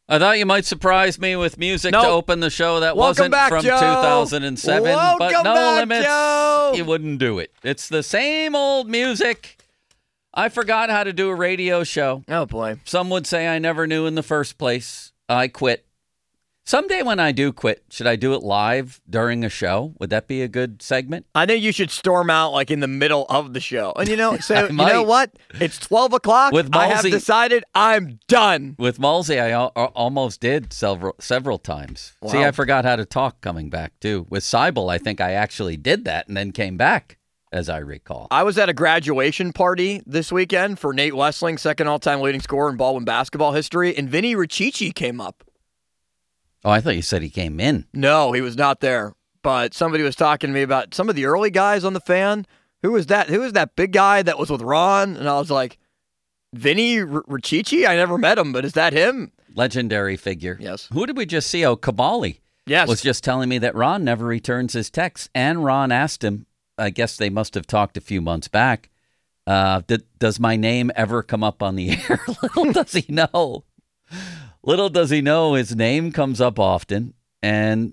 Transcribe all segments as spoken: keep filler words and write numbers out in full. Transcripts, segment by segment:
I thought you might surprise me with music nope. to open the show that Welcome wasn't back, from Joe. two thousand seven. Welcome but no back, limits, Joe. you wouldn't do it. It's the same old music. I forgot how to do a radio show. Oh, boy. Some would say I never knew in the first place. I quit. Someday when I do quit, should I do it live during a show? Would that be a good segment? I think you should storm out like in the middle of the show. And you know, so you might. know what? It's twelve o'clock. With I have Malsey- decided I'm done. With Malsey, I al- almost did several several times. Wow. See, I forgot how to talk coming back, too. With Seibel, I think I actually did that and then came back, as I recall. I was at a graduation party this weekend for Nate Wessling, second all-time leading scorer in Baldwin basketball history, and Vinny Riccici came up. Oh, I thought you said he came in. No, he was not there. But somebody was talking to me about some of the early guys on the Fan. Who was that? Who was that big guy that was with Ron? And I was like, Vinny R- Riccici? I never met him, but is that him? Legendary figure. Yes. Who did we just see? Oh, Kabali. Yes. Was just telling me that Ron never returns his texts. And Ron asked him, I guess they must have talked a few months back, uh, did, does my name ever come up on the air? Little does he know. Little does he know his name comes up often, and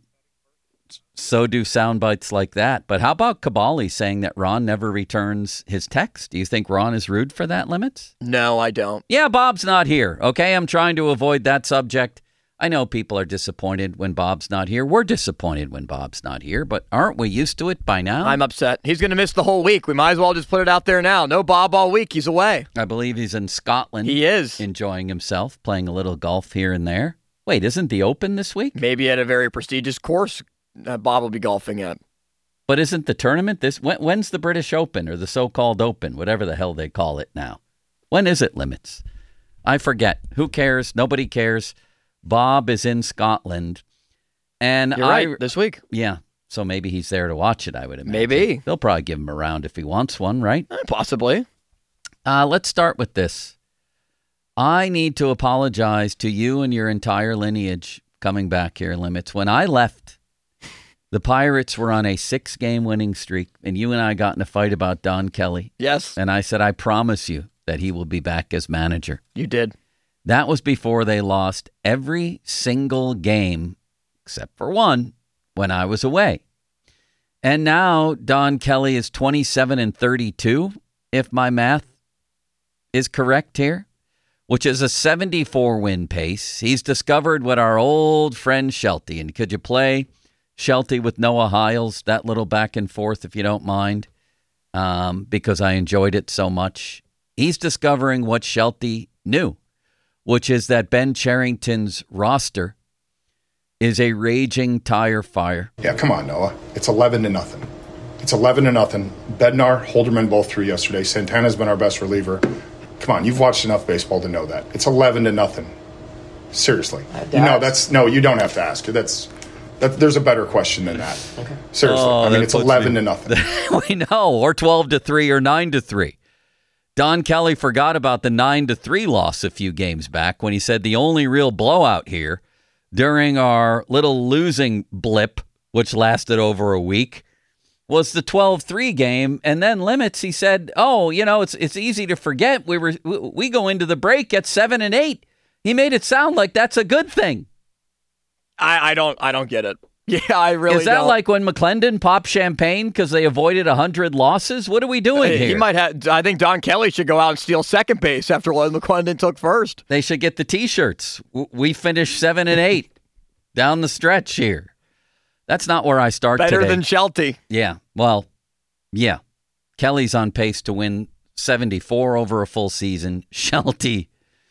so do sound bites like that. But how about Kabali saying that Ron never returns his text? Do you think Ron is rude for that, Limits? No, I don't. Yeah, Bob's not here, okay? I'm trying to avoid that subject. I know people are disappointed when Bob's not here. We're disappointed when Bob's not here, but aren't we used to it by now? I'm upset. He's going to miss the whole week. We might as well just put it out there now. No Bob all week. He's away. I believe he's in Scotland. He is. Enjoying himself, playing a little golf here and there. Wait, isn't the Open this week? Maybe at a very prestigious course that Bob will be golfing at. But isn't the tournament this? When, when's the British Open or the so-called Open, whatever the hell they call it now? When is it, Limits? I forget. Who cares? Nobody cares. Bob is in Scotland. And You're I, right, this week. Yeah, so maybe he's there to watch it, I would imagine. Maybe. They'll probably give him a round if he wants one, right? Eh, possibly. Uh, let's start with this. I need to apologize to you and your entire lineage coming back here, Limits. When I left, the Pirates were on a six-game winning streak, and you and I got in a fight about Don Kelly. Yes. And I said, I promise you that he will be back as manager. You did. That was before they lost every single game, except for one, when I was away. And now Don Kelly is twenty-seven and thirty-two, if my math is correct here, which is a seventy-four win pace. He's discovered what our old friend Shelty, and could you play Shelty with Noah Hiles, that little back and forth, if you don't mind, um, because I enjoyed it so much. He's discovering what Shelty knew, which is that Ben Cherington's roster is a raging tire fire. Yeah, come on, Noah. It's eleven to nothing. It's eleven to nothing. Bednar, Holderman both threw yesterday. Santana's been our best reliever. Come on, you've watched enough baseball to know that. It's eleven to nothing. Seriously. No, that's no, you don't have to ask. That's that, there's a better question than that. Okay. Seriously. Oh, I mean, that it's puts eleven me- to nothing. We know, or twelve to three or nine to three. Don Kelly forgot about the nine to three loss a few games back when he said the only real blowout here during our little losing blip, which lasted over a week, was the twelve three game. And then Limits, he said, oh, you know, it's it's easy to forget. We were we go into the break at seven and eight. He made it sound like that's a good thing. I, I don't I don't get it. Yeah, I really Is that don't. like when McClendon popped champagne because they avoided one hundred losses? What are we doing Hey, here? He might have. I think Don Kelly should go out and steal second base after what McClendon took first. They should get the T-shirts. W- We finished seven and eight down the stretch here. That's not where I start Better today. than Shelty. Yeah, well, yeah. Kelly's on pace to win seventy-four over a full season. Shelty,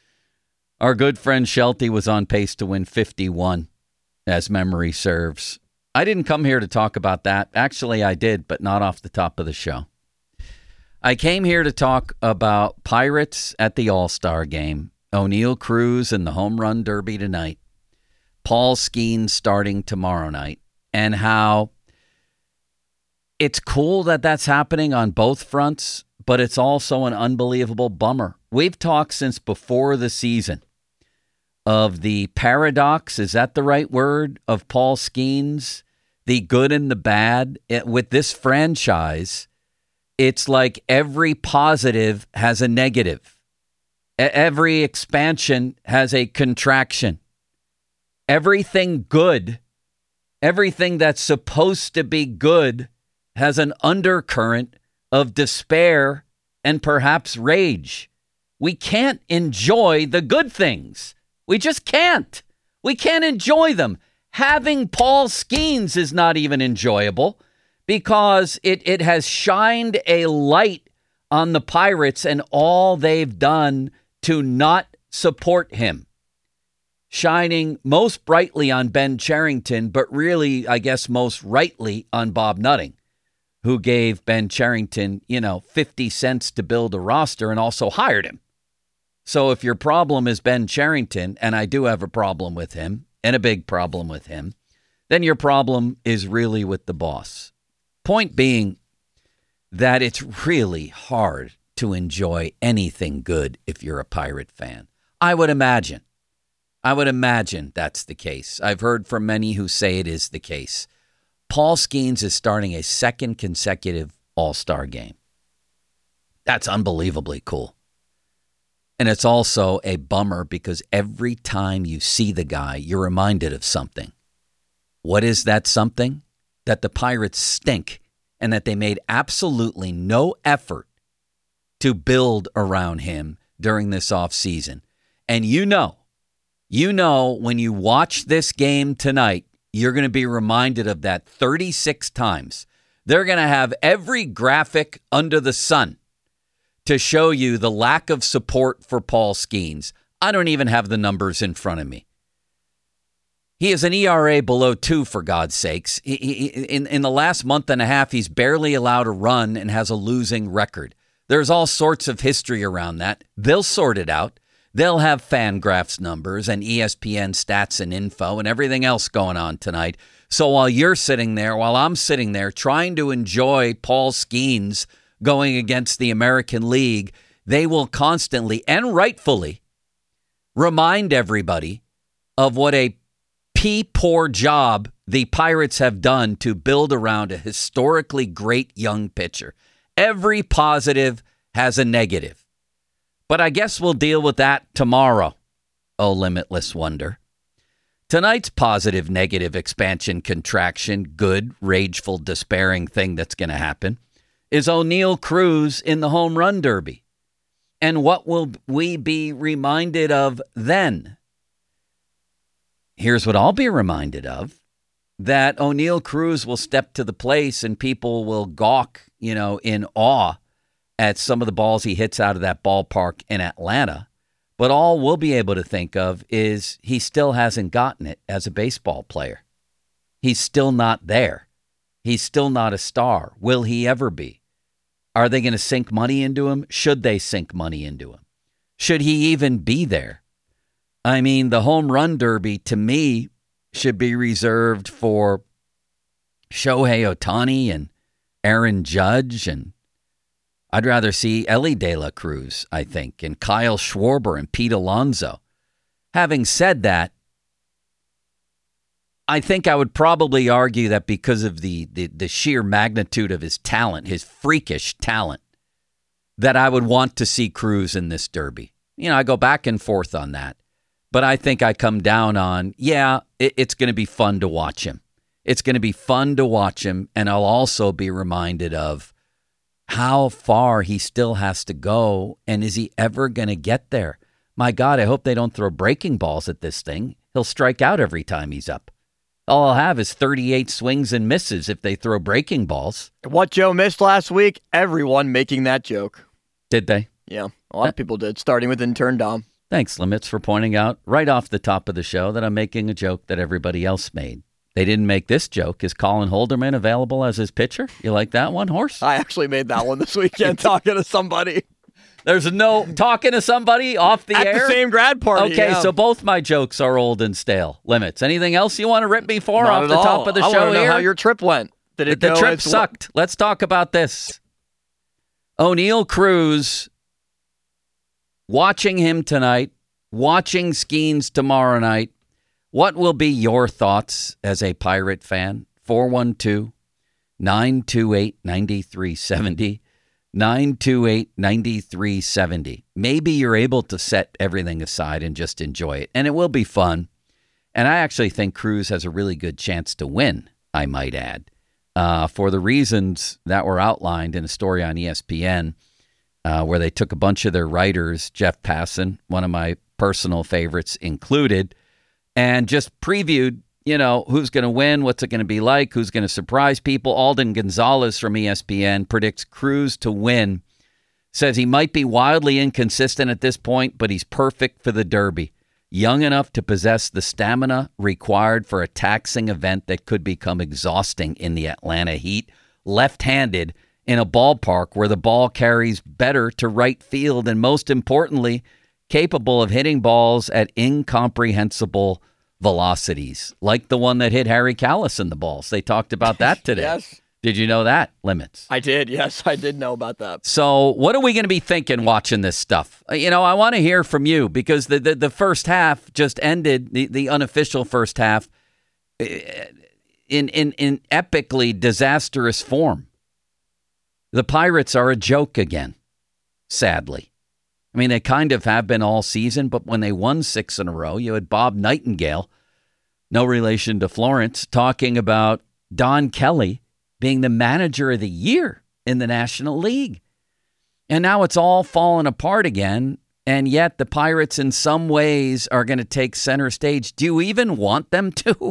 our good friend Shelty, was on pace to win fifty-one, as memory serves. I didn't come here to talk about that. Actually, I did, but not off the top of the show. I came here to talk about Pirates at the All-Star game, O'Neill Cruz in the Home Run Derby tonight, Paul Skeens starting tomorrow night, and how it's cool that that's happening on both fronts, but it's also an unbelievable bummer. We've talked since before the season of the paradox, is that the right word, of Paul Skeens, the good and the bad. It, with this franchise, it's like every positive has a negative. E- Every expansion has a contraction. Everything good, everything that's supposed to be good has an undercurrent of despair and perhaps rage. We can't enjoy the good things. We just can't. We can't enjoy them. Having Paul Skeens is not even enjoyable because it, it has shined a light on the Pirates and all they've done to not support him. Shining most brightly on Ben Cherington, but really, I guess, most rightly on Bob Nutting, who gave Ben Cherington, you know, fifty cents to build a roster and also hired him. So if your problem is Ben Cherington, and I do have a problem with him, and a big problem with him, then your problem is really with the boss. Point being that it's really hard to enjoy anything good if you're a Pirate fan. I would imagine. I would imagine that's the case. I've heard from many who say it is the case. Paul Skeens is starting a second consecutive All-Star game. That's unbelievably cool. And it's also a bummer because every time you see the guy, you're reminded of something. What is that something? That the Pirates stink and that they made absolutely no effort to build around him during this offseason. And you know, you know when you watch this game tonight, you're going to be reminded of that thirty-six times. They're going to have every graphic under the sun to show you the lack of support for Paul Skeens. I don't even have the numbers in front of me. He has an E R A below two, for God's sakes. He, he, in, in the last month and a half, he's barely allowed a run and has a losing record. There's all sorts of history around that. They'll sort it out. They'll have Fangraphs numbers and E S P N stats and info and everything else going on tonight. So while you're sitting there, while I'm sitting there trying to enjoy Paul Skeens going against the American League, they will constantly and rightfully remind everybody of what a pee-poor job the Pirates have done to build around a historically great young pitcher. Every positive has a negative. But I guess we'll deal with that tomorrow, oh limitless wonder. Tonight's positive, negative, expansion, contraction, good, rageful, despairing thing that's going to happen is O'Neill Cruz in the home run derby. And what will we be reminded of then? Here's what I'll be reminded of, that O'Neill Cruz will step to the place and people will gawk, you know, in awe at some of the balls he hits out of that ballpark in Atlanta. But all we'll be able to think of is he still hasn't gotten it as a baseball player. He's still not there. He's still not a star. Will he ever be? Are they going to sink money into him? Should they sink money into him? Should he even be there? I mean, the home run derby, to me, should be reserved for Shohei Ohtani and Aaron Judge, and I'd rather see Elly De La Cruz, I think, and Kyle Schwarber and Pete Alonso. Having said that, I think I would probably argue that because of the, the, the sheer magnitude of his talent, his freakish talent, that I would want to see Cruz in this derby. You know, I go back and forth on that. But I think I come down on, yeah, it, it's going to be fun to watch him. It's going to be fun to watch him, and I'll also be reminded of how far he still has to go, and is he ever going to get there? My God, I hope they don't throw breaking balls at this thing. He'll strike out every time he's up. All I'll have is thirty-eight swings and misses if they throw breaking balls. What Joe missed last week, everyone making that joke. Did they? Yeah, a lot of people did, starting with intern Dom. Thanks, Limits, for pointing out right off the top of the show that I'm making a joke that everybody else made. They didn't make this joke. Is Colin Holderman available as his pitcher? You like that one, Horse? I actually made that one this weekend talking to somebody. There's no talking to somebody off the At air? At the same grad party, Okay, yeah. so both my jokes are old and stale. Limits. Anything else you want to rip me for Not off at the all. top of the I show want to know here? how your trip went. Did it the go trip as sucked. Let's talk about this. O'Neill Cruz, watching him tonight, watching Skeens tomorrow night. What will be your thoughts as a Pirate fan? four one two, nine two eight, nine three seven zero. nine two eight, nine three seven zero. Maybe you're able to set everything aside and just enjoy it. And it will be fun. And I actually think Cruz has a really good chance to win, I might add, uh, for the reasons that were outlined in a story on E S P N uh, where they took a bunch of their writers, Jeff Passan, one of my personal favorites included, and just previewed, you know, who's going to win, what's it going to be like, who's going to surprise people. Alden Gonzalez from E S P N predicts Cruz to win, says he might be wildly inconsistent at this point, but he's perfect for the Derby. Young enough to possess the stamina required for a taxing event that could become exhausting in the Atlanta heat. Left-handed in a ballpark where the ball carries better to right field, and most importantly, capable of hitting balls at incomprehensible velocities, like the one that hit Harry Kalas in the balls. They talked about that today. Yes. Did you know that, Limits? I did, yes. I did know about that. So what are we going to be thinking watching this stuff? You know, I want to hear from you because the, the, the first half just ended, the, the unofficial first half, in, in, in epically disastrous form. The Pirates are a joke again, sadly. I mean, they kind of have been all season, but when they won six in a row, you had Bob Nightingale, no relation to Florence, talking about Don Kelly being the manager of the year in the National League. And now it's all fallen apart again, and yet the Pirates in some ways are going to take center stage. Do you even want them to?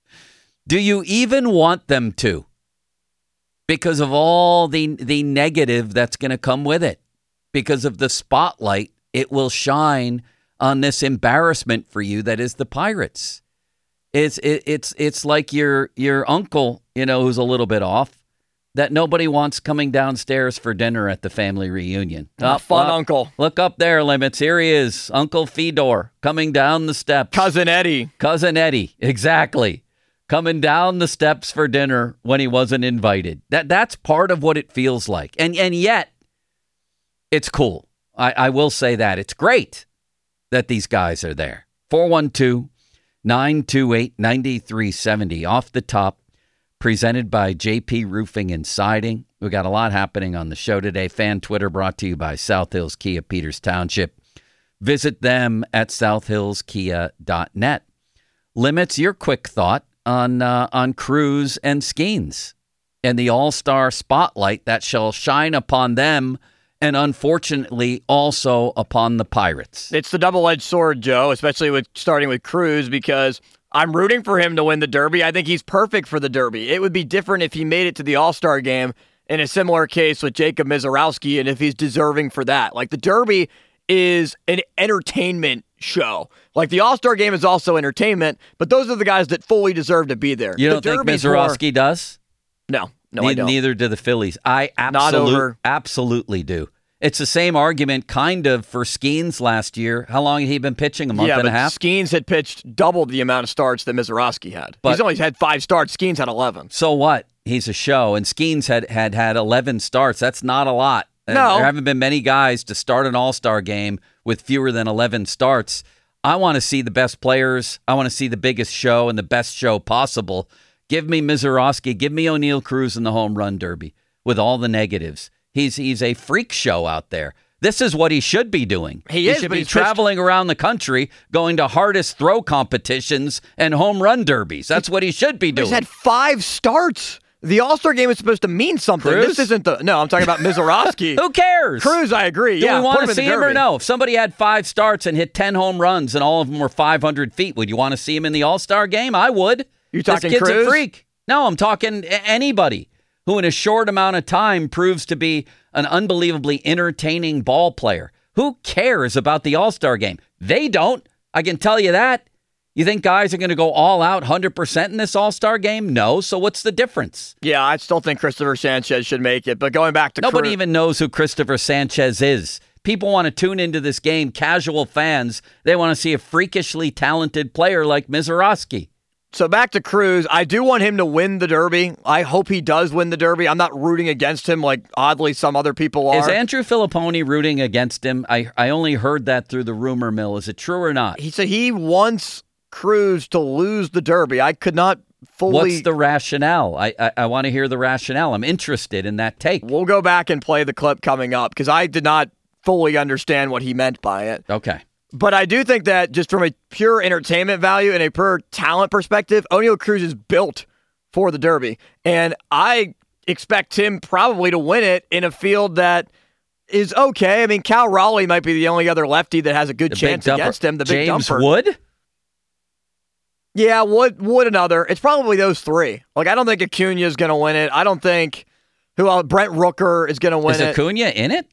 Do you even want them to? Because of all the, the negative that's going to come with it. Because of the spotlight it will shine on this embarrassment for you that is the Pirates. It's it, it's it's like your your uncle, you know, who's a little bit off, that nobody wants coming downstairs for dinner at the family reunion. Oh, fun uncle. Look up there, Limits. Here he is, Uncle Fedor, coming down the steps. Cousin Eddie. Cousin Eddie, exactly. Coming down the steps for dinner when he wasn't invited. That that's part of what it feels like. And and yet, it's cool. I, I will say that. It's great that these guys are there. four one two, nine two eight, nine three seven zero. Off the top, presented by J P Roofing and Siding. We've got a lot happening on the show today. Fan Twitter brought to you by South Hills Kia, Peters Township. Visit them at south hills kia dot net. Limits, your quick thought on uh, on Cruz and Skeens and the all-star spotlight that shall shine upon them and unfortunately also upon the Pirates. It's the double-edged sword, Joe, especially with starting with Cruz, because I'm rooting for him to win the Derby. I think he's perfect for the Derby. It would be different if he made it to the All-Star game in a similar case with Jacob Misiorowski and if he's deserving for that. Like, the Derby is an entertainment show. Like, the All-Star game is also entertainment, but those are the guys that fully deserve to be there. You don't the think Derby's Misiorowski more... does? No. No, ne- I don't. Neither do the Phillies. I Not absolute, over. absolutely do. It's the same argument kind of for Skeens last year. How long had he been pitching? A month yeah, and a but half? Skeens had pitched double the amount of starts that Misiorowski had. But- He's only had five starts. Skeens had eleven. So what? He's a show, and Skeens had, had had eleven starts. That's not a lot. No. There haven't been many guys to start an all-star game with fewer than eleven starts. I want to see the best players. I want to see the biggest show and the best show possible. Give me Misiorowski. Give me O'Neill Cruz in the home run derby with all the negatives. He's he's a freak show out there. This is what he should be doing. He he is, should but be he's pitched- traveling around the country, going to hardest throw competitions and home run derbies. That's what he should be doing. He's had five starts. The All-Star game is supposed to mean something. Cruz? This isn't the... No, I'm talking about Misiorowski. Who cares? Cruz, I agree. Do yeah, we want put to him in see the him or Derby. no? If somebody had five starts and hit ten home runs and all of them were five hundred feet, would you want to see him in the All-Star game? I would. You talking This kid's Cruz? a freak. No, I'm talking a- anybody who in a short amount of time proves to be an unbelievably entertaining ball player. Who cares about the All-Star game? They don't. I can tell you that. You think guys are going to go all out one hundred percent in this All-Star game? No. So what's the difference? Yeah, I still think Christopher Sanchez should make it. But going back to Nobody Cruz, even knows who Christopher Sanchez is. People want to tune into this game, casual fans. They want to see a freakishly talented player like Misiorowski. So back to Cruz, I do want him to win the Derby. I hope he does win the Derby. I'm not rooting against him like oddly some other people are. Is Andrew Filipponi rooting against him? I, I only heard that through the rumor mill. Is it true or not? He said he wants Cruz to lose the Derby. I could not fully... What's the rationale? I, I, I want to hear the rationale. I'm interested in that take. We'll go back and play the clip coming up because I did not fully understand what he meant by it. Okay. But I do think that just from a pure entertainment value and a pure talent perspective, Oneil Cruz is built for the Derby. And I expect him probably to win it in a field that is okay. I mean, Cal Raleigh might be the only other lefty that has a good The chance big dumper. against him. The big James dumper. Wood? Yeah, Wood, Wood another. It's probably those three. Like, I don't think Acuna is going to win it. I don't think who else, Brent Rooker is going to win Is it. Acuna in it?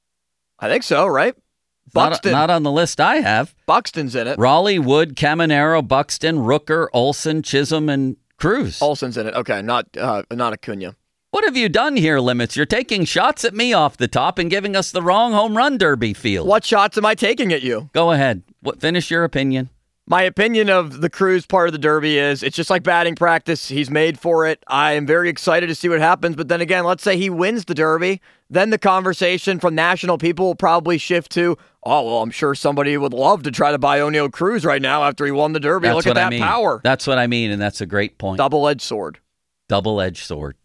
I think so, right? Not, Buxton. not on the list I have. Buxton's in it. Raleigh, Wood, Caminero, Buxton, Rooker, Olson, Chisholm, and Cruz. Olson's in it. Okay, not uh, not Acuna. What have you done here, Limits? You're taking shots at me off the top and giving us the wrong home run derby field. What shots am I taking at you? Go ahead. What, finish your opinion. My opinion of the Cruz part of the Derby is it's just like batting practice. He's made for it. I am very excited to see what happens. But then again, let's say he wins the Derby. Then the conversation from national people will probably shift to, oh, well, I'm sure somebody would love to try to buy Oneil Cruz right now after he won the Derby. That's Look at what I that mean. power. That's what I mean, and that's a great point. Double-edged sword. Double-edged sword.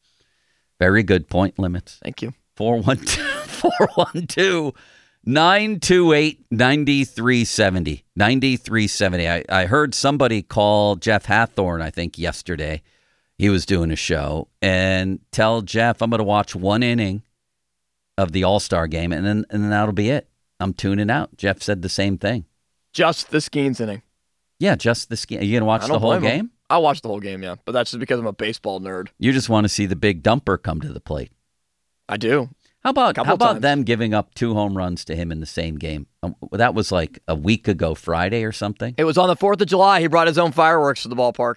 Very good point, Limits. Thank you. four one two, four one two, nine two eight, nine three seven zero. nine three seven zero. I, I heard somebody call Jeff Hathorn, I think, yesterday. He was doing a show, and tell Jeff I'm going to watch one inning of the All-Star game, and then, and then that'll be it. I'm tuning out. Jeff said the same thing. Just the Skeens inning. Yeah, just the game. Are you going to watch I the don't whole blame him. game? I'll watch the whole game, yeah. But that's just because I'm a baseball nerd. You just want to see the big dumper come to the plate. I do. How about Couple how about times. them giving up two home runs to him in the same game? Um, that was like a week ago Friday or something. It was on the fourth of July. He brought his own fireworks to the ballpark.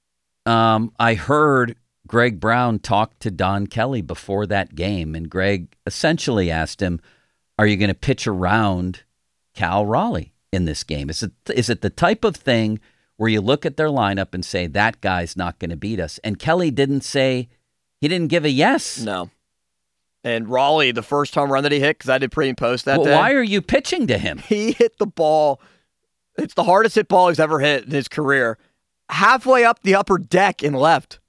Um, I heard Greg Brown talk to Don Kelly before that game, and Greg essentially asked him, are you going to pitch around Cal Raleigh in this game? Is it is it the type of thing where you look at their lineup and say, that guy's not going to beat us? And Kelly didn't say, he didn't give a yes. No. And Raleigh, the first home run that he hit, because I did pre and post that Well, day. why are you pitching to him? He hit the ball. It's the hardest hit ball he's ever hit in his career. Halfway up the upper deck and left.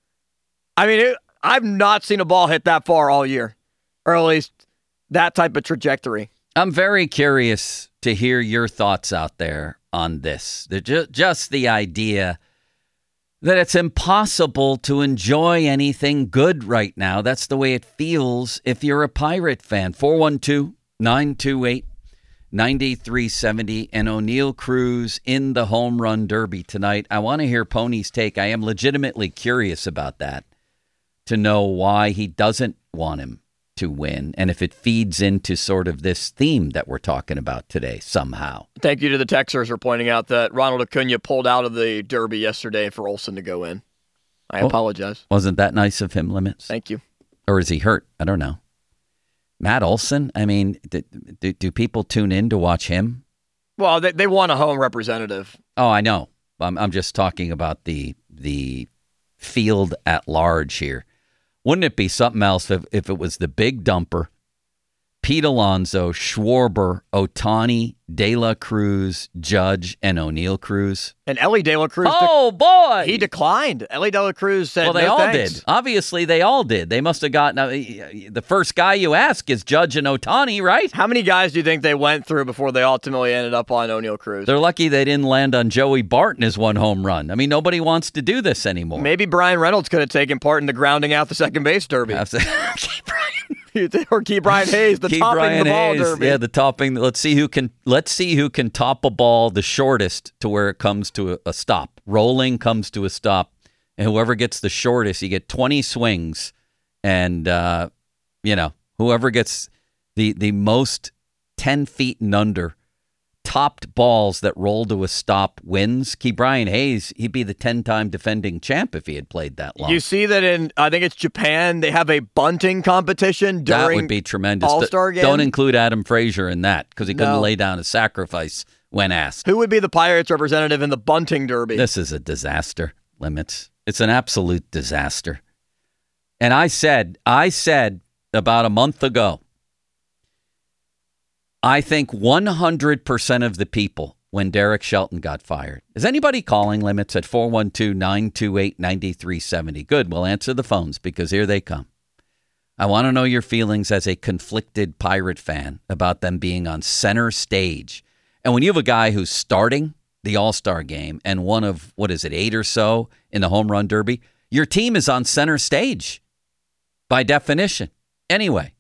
I mean, it, I've not seen a ball hit that far all year, or at least that type of trajectory. I'm very curious to hear your thoughts out there on this. The, ju- just the idea that it's impossible to enjoy anything good right now. That's the way it feels if you're a Pirate fan. four one two, nine two eight, nine three seven zero and Oneil Cruz in the home run derby tonight. I want to hear Pony's take. I am legitimately curious about that, to know why he doesn't want him to win, and if it feeds into sort of this theme that we're talking about today somehow. Thank you to the Texers for pointing out that Ronald Acuna pulled out of the Derby yesterday for Olson to go in. I Oh. apologize. Wasn't that nice of him, Limits? Thank you. Or is he hurt? I don't know. Matt Olson, I mean, do, do, do people tune in to watch him? Well, they, they want a home representative. Oh, I know. I'm, I'm just talking about the the field at large here. Wouldn't it be something else if, if it was the big dumper, Pete Alonso, Schwarber, Ohtani, De La Cruz, Judge, and Oneil Cruz? And Ellie De La Cruz, de- Oh, boy! he declined. Ellie De La Cruz said, Well, they no all thanks. did. Obviously, they all did. They must have gotten... Uh, the first guy you ask is Judge and Ohtani, right? How many guys do you think they went through before they ultimately ended up on Oneil Cruz? They're lucky they didn't land on Joey Barton as one home run. I mean, nobody wants to do this anymore. Maybe Brian Reynolds could have taken part in the grounding out the second base derby. Keep Brian. Or Key Brian Hayes, the Keep topping Brian the ball Hayes. derby. Yeah, the topping. Let's see who can. Let's see who can top a ball the shortest to where it comes to a, a stop. Rolling comes to a stop, and whoever gets the shortest, you get twenty swings, and uh, you know whoever gets the the most ten feet and under topped balls that roll to a stop wins. Key Brian Hayes, he'd be the ten-time defending champ if he had played that long. You see that in, I think it's Japan, they have a bunting competition That during would be tremendous. All-Star game. Don't include Adam Frazier in that because he couldn't No. lay down a sacrifice when asked. Who would be the Pirates representative in the bunting derby? This is a disaster, Limits. It's an absolute disaster. And I said, I said about a month ago, I think one hundred percent of the people when Derek Shelton got fired. Is anybody calling, Limits, at four one two, nine two eight, nine three seven zero? Good, we'll answer the phones because here they come. I want to know your feelings as a conflicted Pirate fan about them being on center stage And when you have a guy who's starting the All-Star game and one of, what is it, eight or so in the home run derby, your team is on center stage by definition. Anyway,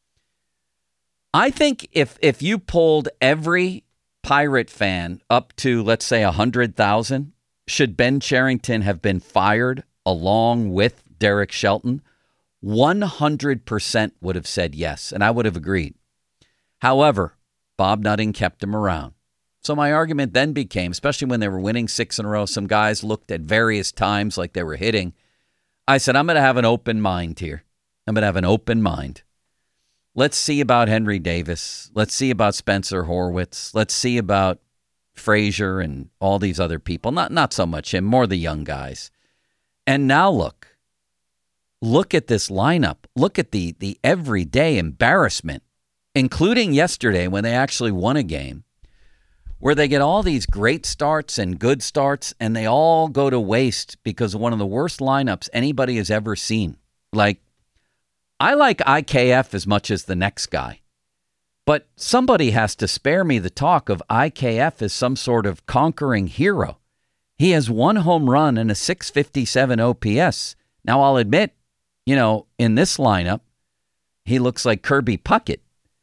I think if if you pulled every Pirate fan up to, let's say, one hundred thousand, should Ben Cherington have been fired along with Derek Shelton, one hundred percent would have said yes, and I would have agreed. However, Bob Nutting kept him around. So my argument then became, especially when they were winning six in a row, some guys looked at various times like they were hitting. I said, I'm going to have an open mind here. I'm going to have an open mind. Let's see about Henry Davis. Let's see about Spencer Horwitz. Let's see about Frazier and all these other people. Not not so much him, more the young guys. And now look. Look at this lineup. Look at the the everyday embarrassment, including yesterday when they actually won a game, where they get all these great starts and good starts, and they all go to waste because of one of the worst lineups anybody has ever seen. Like, I like I K F as much as the next guy, but somebody has to spare me the talk of I K F as some sort of conquering hero. He has one home run and a six fifty-seven O P S. Now, I'll admit, you know, in this lineup, he looks like Kirby Puckett.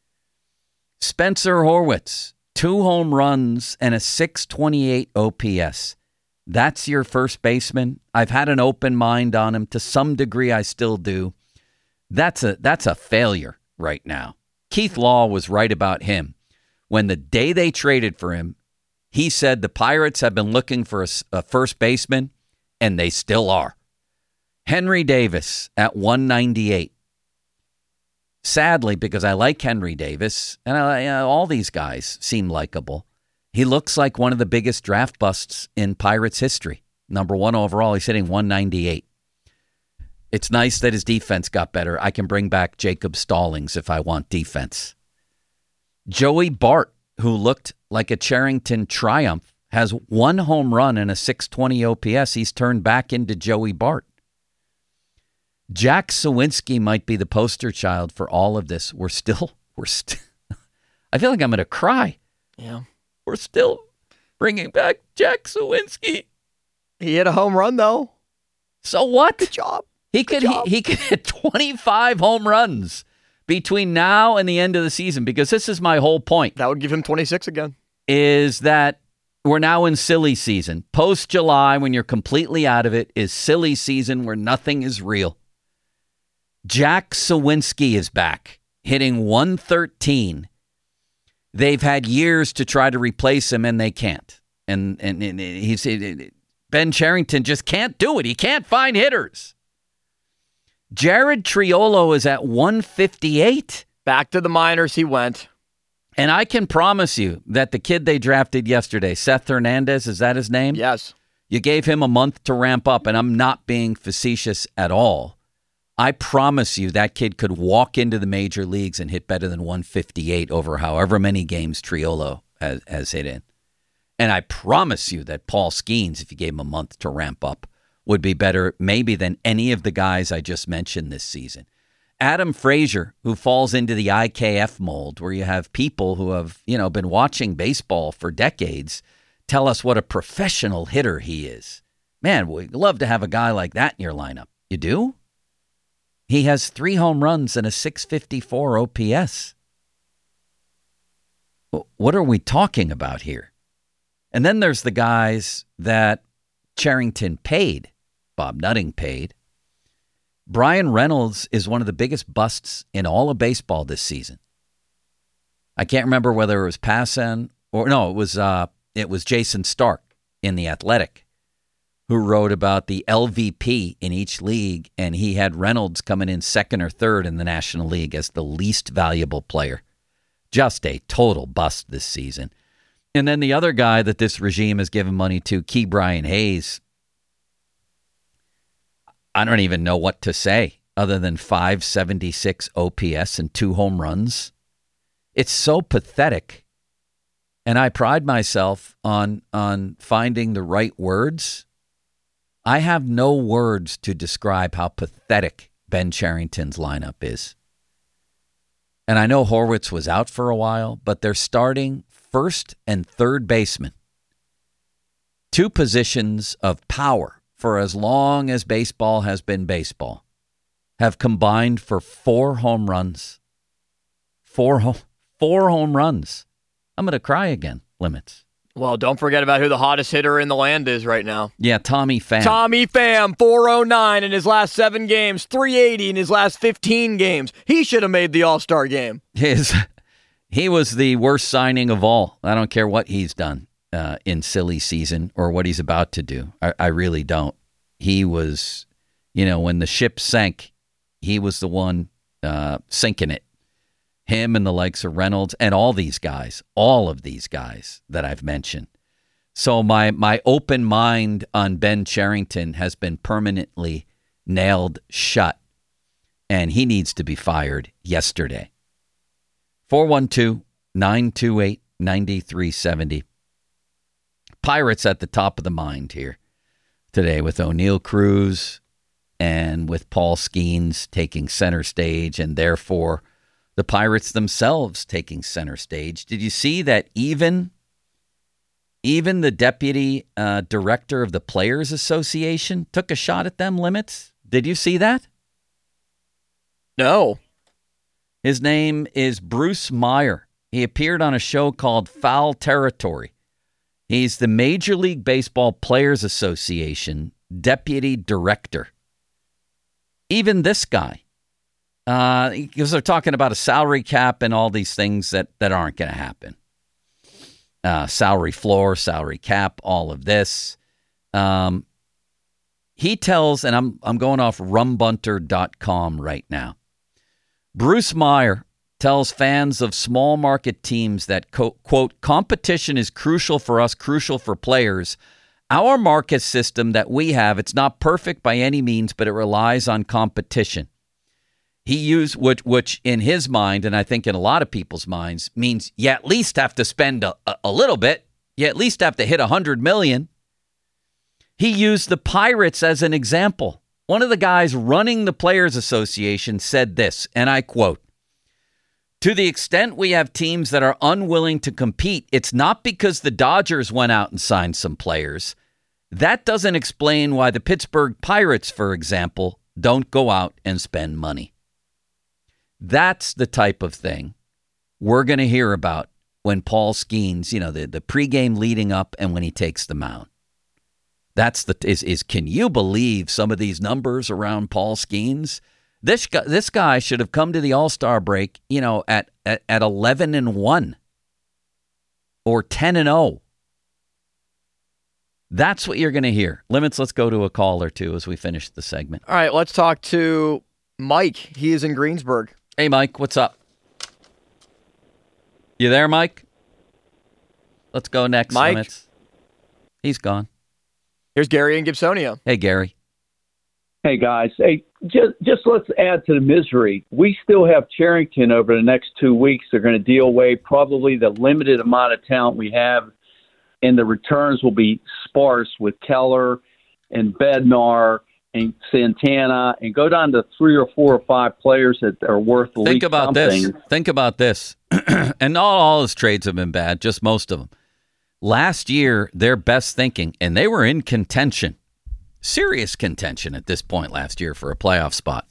Spencer Horwitz, two home runs and a six twenty-eight O P S. That's your first baseman. I've had an open mind on him. To some degree, I still do. That's a that's a failure right now. Keith Law was right about him. When the day they traded for him, he said the Pirates have been looking for a, a first baseman, and they still are. Henry Davis at one ninety-eight. Sadly, because I like Henry Davis, and I, uh, all these guys seem likable, he looks like one of the biggest draft busts in Pirates history. Number one overall, he's hitting one ninety-eight. It's nice that his defense got better. I can bring back Jacob Stallings if I want defense. Joey Bart, who looked like a Cherington triumph, has one home run and a six twenty O P S. He's turned back into Joey Bart. Jack Sawinski might be the poster child for all of this. We're still, we're still, I feel like I'm going to cry. Yeah. We're still bringing back Jack Sawinski. He hit a home run, though. So what? Good job. He could he, he could hit twenty-five home runs between now and the end of the season, because this is my whole point. That would give him twenty-six again. Is that we're now in silly season. Post-July, when you're completely out of it, is silly season where nothing is real. Jack Sawinski is back, hitting one thirteen. They've had years to try to replace him, and they can't. And, and, and he's Ben Cherington just can't do it. He can't find hitters. Jared Triolo is at one fifty-eight. Back to the minors he went. And I can promise you that the kid they drafted yesterday, Seth Hernandez, is that his name? Yes. You gave him a month to ramp up, and I'm not being facetious at all. I promise you that kid could walk into the major leagues and hit better than one fifty-eight over however many games Triolo has, has hit in. And I promise you that Paul Skeens, if you gave him a month to ramp up, would be better maybe than any of the guys I just mentioned this season. Adam Frazier, who falls into the I K F mold, where you have people who have, you know, been watching baseball for decades, tell us what a professional hitter he is. Man, we'd love to have a guy like that in your lineup. You do? He has three home runs and a six fifty-four O P S. What are we talking about here? And then there's the guys that Cherington paid. Bob Nutting paid. Brian Reynolds is one of the biggest busts in all of baseball this season. I can't remember whether it was Passan or no, it was uh, it was Jason Stark in The Athletic, who wrote about the L V P in each league, and he had Reynolds coming in second or third in the National League as the least valuable player. Just a total bust this season. And then the other guy that this regime has given money to, Key Brian Hayes, I don't even know what to say other than five seventy-six O P S and two home runs. It's so pathetic. And I pride myself on, on finding the right words. I have no words to describe how pathetic Ben Cherington's lineup is. And I know Horwitz was out for a while, but they're starting first and third baseman, two positions of power for as long as baseball has been baseball, have combined for four home runs. Four, ho- four home runs. I'm going to cry again, Limits. Well, don't forget about who the hottest hitter in the land is right now. Yeah, Tommy Pham. Tommy Pham, four oh nine in his last seven games, three eighty in his last fifteen games. He should have made the All-Star game. His, he was the worst signing of all. I don't care what he's done uh, in silly season or what he's about to do. I, I really don't. He was, you know, when the ship sank, he was the one uh, sinking it. Him and the likes of Reynolds and all these guys, all of these guys that I've mentioned. So my my open mind on Ben Cherington has been permanently nailed shut, and he needs to be fired yesterday. four one two, nine two eight, nine three seven zero. Pirates at the top of the mind here today with O'Neal Cruz and with Paul Skeens taking center stage, and therefore the Pirates themselves taking center stage. Did you see that even, even the deputy uh, director of the Players Association took a shot at them, Limits? Did you see that? No. His name is Bruce Meyer. He appeared on a show called Foul Territory. He's the Major League Baseball Players Association deputy director. Even this guy. Uh, because they're talking about a salary cap and all these things that, that aren't going to happen. Uh, salary floor, salary cap, all of this. Um, he tells, and I'm I'm going off rumbunter dot com right now. Bruce Meyer tells fans of small market teams that, quote, competition is crucial for us, crucial for players. Our market system that we have, it's not perfect by any means, but it relies on competition. He used, which, which in his mind, and I think in a lot of people's minds, means you at least have to spend a, a little bit. You at least have to hit one hundred million dollars. He used the Pirates as an example. One of the guys running the Players Association said this, and I quote, "To the extent we have teams that are unwilling to compete, it's not because the Dodgers went out and signed some players. That doesn't explain why the Pittsburgh Pirates, for example, don't go out and spend money." That's the type of thing we're going to hear about when Paul Skeens, you know, the, the pregame leading up and when he takes the mound. That's the is is can you believe some of these numbers around Paul Skeens? This guy, this guy should have come to the All-Star break, you know, at at, at eleven and one or ten and oh. That's what you're going to hear. Limits, let's go to a call or two as we finish the segment. All right, let's talk to Mike. He is in Greensburg. Hey, Mike, what's up? You there, Mike? Let's go next. Mike? Limits. He's gone. Here's Gary in Gibsonia. Hey, Gary. Hey, guys. Hey, just, just let's add to the misery. We still have Cherington over the next two weeks. They're going to deal away probably the limited amount of talent we have, and the returns will be sparse with Keller and Bednar and Santana, and go down to three or four or five players that are worth at least Think about something. this. Think about this. And not all his trades have been bad, just most of them. Last year, their best thinking, and they were in contention, serious contention at this point last year for a playoff spot.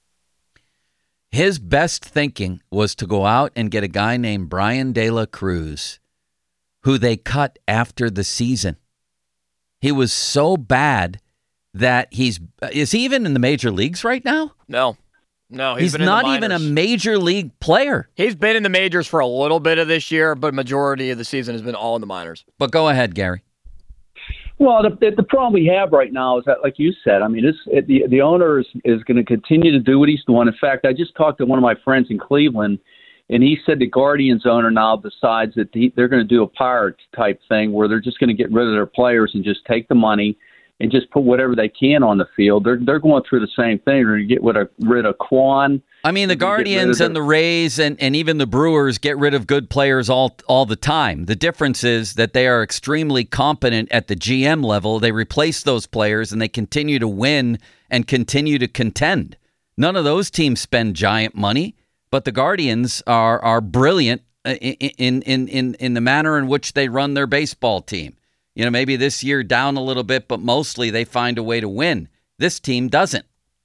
His best thinking was to go out and get a guy named Brian De La Cruz, who they cut after the season. He was so bad that he's is he even in the major leagues right now? No. No, he's, he's been in not the even a minors. major league player. He's been in the majors for a little bit of this year, but majority of the season has been all in the minors. But go ahead, Gary. Well, the, the, the problem we have right now is that, like you said, I mean, it's, it, the the owner is, is going to continue to do what he's doing. In fact, I just talked to one of my friends in Cleveland, and he said the Guardians owner now decides that he, they're going to do a Pirates type thing where they're just going to get rid of their players and just take the money and just put whatever they can on the field. They're they're going through the same thing. They're going to get rid of, rid of Quan. I mean, the Guardians and the Rays and, and even the Brewers get rid of good players all all the time. The difference is that they are extremely competent at the G M level. They replace those players and they continue to win and continue to contend. None of those teams spend giant money, but the Guardians are are brilliant in in in in the manner in which they run their baseball team. You know, maybe this year down a little bit, but mostly they find a way to win. This team doesn't.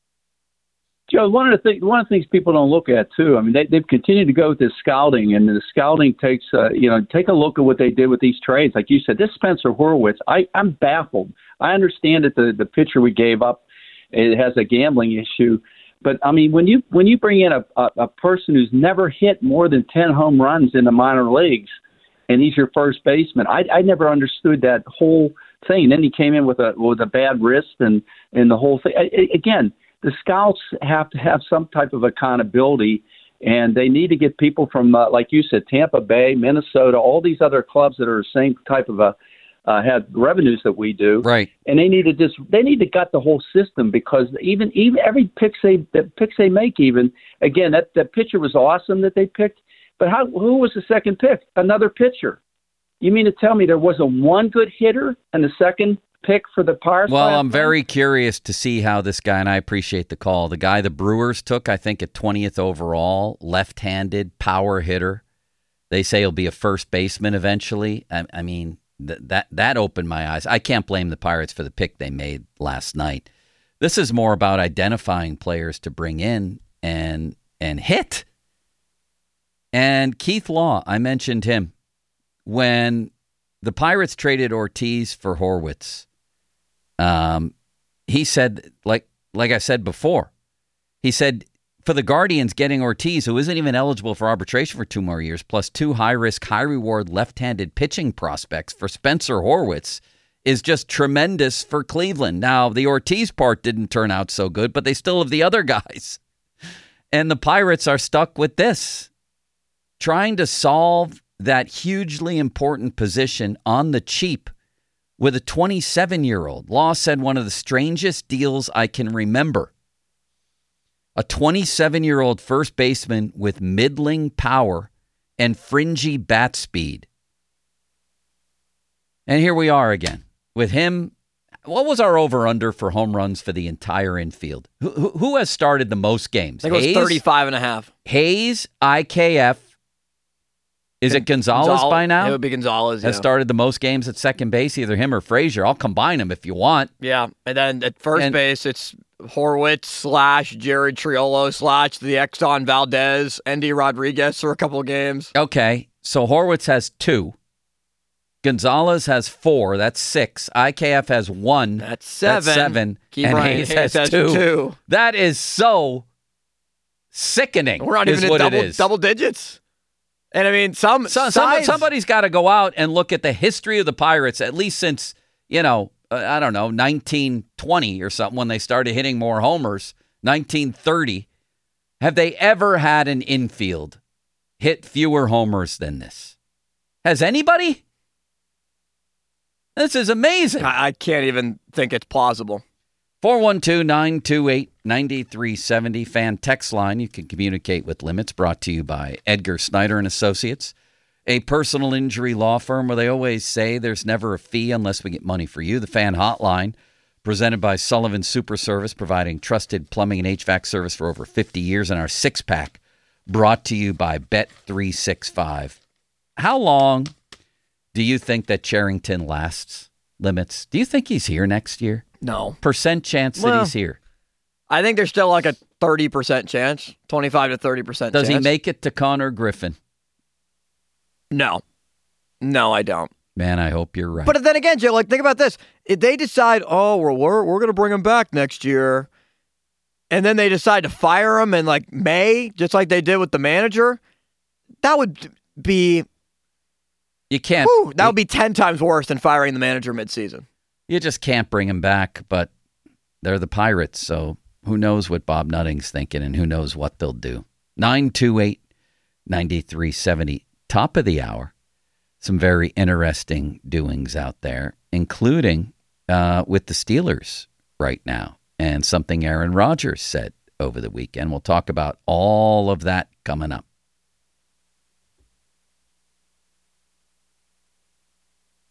Joe, one of the things one of the things people don't look at too. I mean, they, they've continued to go with this scouting, and the scouting takes uh, you know take a look at what they did with these trades. Like you said, this Spencer Horwitz, I I'm baffled. I understand that the the pitcher we gave up, it has a gambling issue, but I mean when you when you bring in a a, a person who's never hit more than ten home runs in the minor leagues, and he's your first baseman, I I never understood that whole thing. Then he came in with a with a bad wrist and and the whole thing. I, again. The scouts have to have some type of accountability, and they need to get people from, uh, like you said, Tampa Bay, Minnesota, all these other clubs that are the same type of a uh, have revenues that we do. Right. And they need to just they need to gut the whole system, because even even every pick they the picks they make, even again that that pitcher was awesome that they picked, but how who was the second pick? Another pitcher. You mean to tell me there wasn't one good hitter and the second pick for the Pirates? Well, I'm very curious to see how this guy, and I appreciate the call, the guy the Brewers took, I think, at twentieth overall, left-handed power hitter. They say he'll be a first baseman eventually. I, I mean, th- that that opened my eyes. I can't blame the Pirates for the pick they made last night. This is more about identifying players to bring in and and hit. And Keith Law, I mentioned him. When the Pirates traded Ortiz for Horwitz, Um, he said, like like I said before, he said, for the Guardians, getting Ortiz, who isn't even eligible for arbitration for two more years, plus two high-risk, high-reward left-handed pitching prospects for Spencer Horwitz, is just tremendous for Cleveland. Now, the Ortiz part didn't turn out so good, but they still have the other guys. And the Pirates are stuck with this, trying to solve that hugely important position on the cheap with a twenty-seven-year-old. Law said one of the strangest deals I can remember. A twenty-seven-year-old first baseman with middling power and fringy bat speed. And here we are again. With him, what was our over-under for home runs for the entire infield? Who, who, who has started the most games? I think it was thirty-five and a half. Hayes, I K F. Is it Gonzalez, Gonzalez by now? It would be Gonzalez, yeah. Has started the most games at second base, either him or Frazier. I'll combine them if you want. Yeah, and then at first And- base, it's Horwitz slash Jared Triolo slash the Exxon Valdez, Endy Rodriguez for a couple of games. Okay, so Horwitz has two. Gonzalez has four. That's six. I K F has one. That's seven. That's seven. Keith and Ryan Hayes Hayes has has two. two. That is so sickening. We're not is even in what double, it is. double digits. And I mean, some, So, sides, somebody, somebody's got to go out and look at the history of the Pirates, at least since, you know, uh, I don't know, nineteen twenty or something, when they started hitting more homers, nineteen thirty. Have they ever had an infield hit fewer homers than this? Has anybody? This is amazing. I, I can't even think it's plausible. four one two, nine two eight, nine three seven zero fan text line. You can communicate with Limits, brought to you by Edgar Snyder and Associates, a personal injury law firm where they always say there's never a fee unless we get money for you. The Fan Hotline, presented by Sullivan Super Service, providing trusted plumbing and H V A C service for over fifty years. And our six-pack, brought to you by Bet three sixty-five. How long do you think that Cherington lasts, Limits? Do you think he's here next year? No. Percent chance that Well, he's here. I think there's still like a thirty percent chance, twenty-five to thirty percent Does chance. he make it to Connor Griffin? No. No, I don't. Man, I hope you're right. But then again, Joe, like, think about this. If they decide, oh, well, we're, we're going to bring him back next year, and then they decide to fire him in, like, May, just like they did with the manager, that would be... you can't. Whew, that would be ten times worse than firing the manager midseason. You just can't bring him back, but they're the Pirates, so who knows what Bob Nutting's thinking and who knows what they'll do. nine two eight, nine three seven zero, top of the hour. Some very interesting doings out there, including uh, with the Steelers right now, and something Aaron Rodgers said over the weekend. We'll talk about all of that coming up.